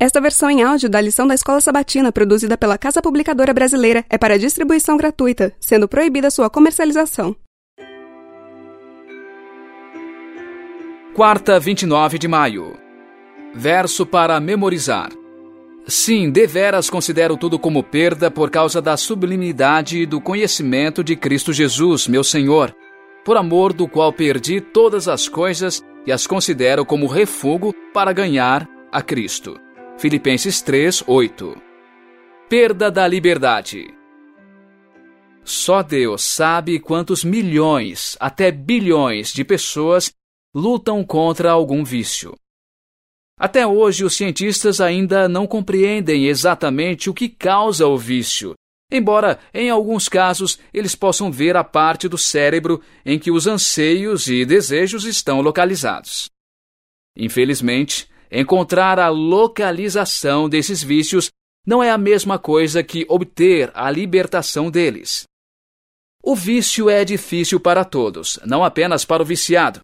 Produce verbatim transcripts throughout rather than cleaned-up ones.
Esta versão em áudio da lição da Escola Sabatina, produzida pela Casa Publicadora Brasileira, é para distribuição gratuita, sendo proibida sua comercialização. Quarta, vinte e nove de maio. Verso para memorizar. Sim, deveras considero tudo como perda por causa da sublimidade do conhecimento de Cristo Jesus, meu Senhor, por amor do qual perdi todas as coisas e as considero como refúgio para ganhar a Cristo. Filipenses três, oito. Perda da liberdade. Só Deus sabe quantos milhões, até bilhões de pessoas lutam contra algum vício. Até hoje, os cientistas ainda não compreendem exatamente o que causa o vício, embora, em alguns casos, eles possam ver a parte do cérebro em que os anseios e desejos estão localizados. Infelizmente, encontrar a localização desses vícios não é a mesma coisa que obter a libertação deles. O vício é difícil para todos, não apenas para o viciado.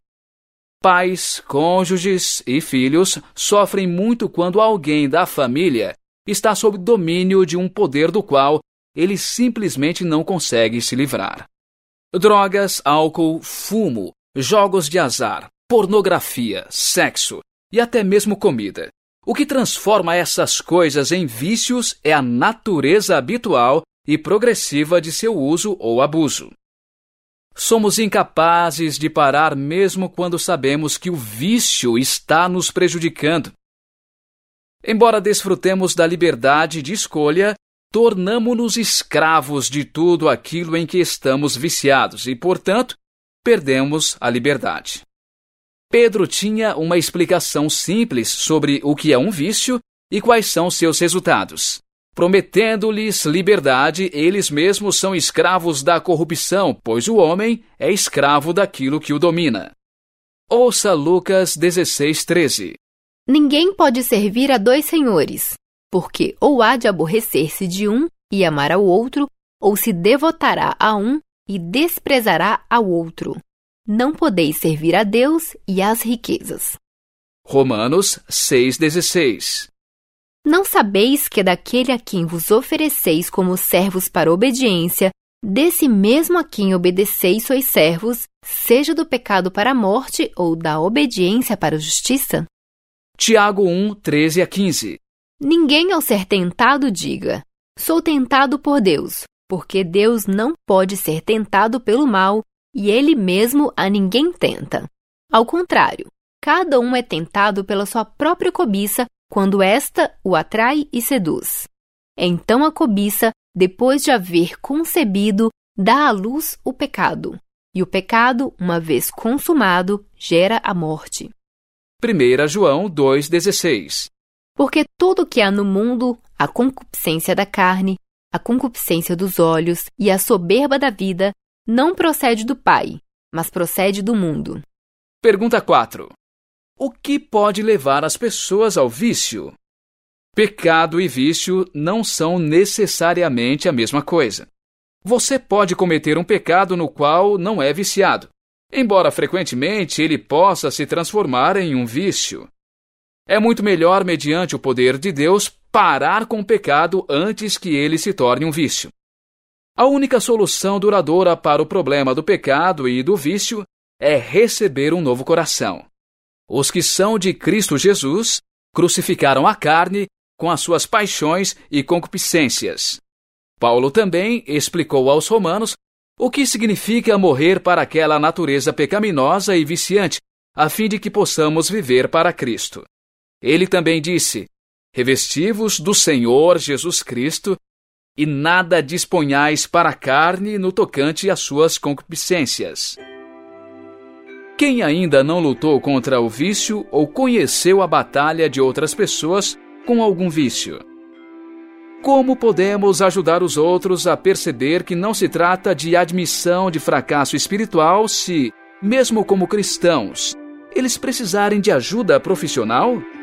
Pais, cônjuges e filhos sofrem muito quando alguém da família está sob domínio de um poder do qual ele simplesmente não consegue se livrar. Drogas, álcool, fumo, jogos de azar, pornografia, sexo e até mesmo comida. O que transforma essas coisas em vícios é a natureza habitual e progressiva de seu uso ou abuso. Somos incapazes de parar mesmo quando sabemos que o vício está nos prejudicando. Embora desfrutemos da liberdade de escolha, tornamo-nos escravos de tudo aquilo em que estamos viciados e, portanto, perdemos a liberdade. Pedro tinha uma explicação simples sobre o que é um vício e quais são seus resultados. Prometendo-lhes liberdade, eles mesmos são escravos da corrupção, pois o homem é escravo daquilo que o domina. Ouça Lucas dezesseis, treze. Ninguém pode servir a dois senhores, porque ou há de aborrecer-se de um e amar ao outro, ou se devotará a um e desprezará ao outro. Não podeis servir a Deus e às riquezas. Romanos seis, dezesseis. Não sabeis que daquele a quem vos ofereceis como servos para obediência, desse mesmo a quem obedeceis sois servos, seja do pecado para a morte ou da obediência para a justiça? Tiago um, treze a quinze. Ninguém ao ser tentado diga, sou tentado por Deus, porque Deus não pode ser tentado pelo mal, e ele mesmo a ninguém tenta. Ao contrário, cada um é tentado pela sua própria cobiça, quando esta o atrai e seduz. Então a cobiça, depois de haver concebido, dá à luz o pecado, e o pecado, uma vez consumado, gera a morte. primeira João dois, dezesseis. Porque tudo que há no mundo, a concupiscência da carne, a concupiscência dos olhos e a soberba da vida, não procede do Pai, mas procede do mundo. Pergunta quatro. O que pode levar as pessoas ao vício? Pecado e vício não são necessariamente a mesma coisa. Você pode cometer um pecado no qual não é viciado, embora frequentemente ele possa se transformar em um vício. É muito melhor, mediante o poder de Deus, parar com o pecado antes que ele se torne um vício. A única solução duradoura para o problema do pecado e do vício é receber um novo coração. Os que são de Cristo Jesus crucificaram a carne com as suas paixões e concupiscências. Paulo também explicou aos romanos o que significa morrer para aquela natureza pecaminosa e viciante, a fim de que possamos viver para Cristo. Ele também disse, revesti-vos do Senhor Jesus Cristo, e nada disponhais para a carne no tocante às suas concupiscências. Quem ainda não lutou contra o vício ou conheceu a batalha de outras pessoas com algum vício? Como podemos ajudar os outros a perceber que não se trata de admissão de fracasso espiritual se, mesmo como cristãos, eles precisarem de ajuda profissional?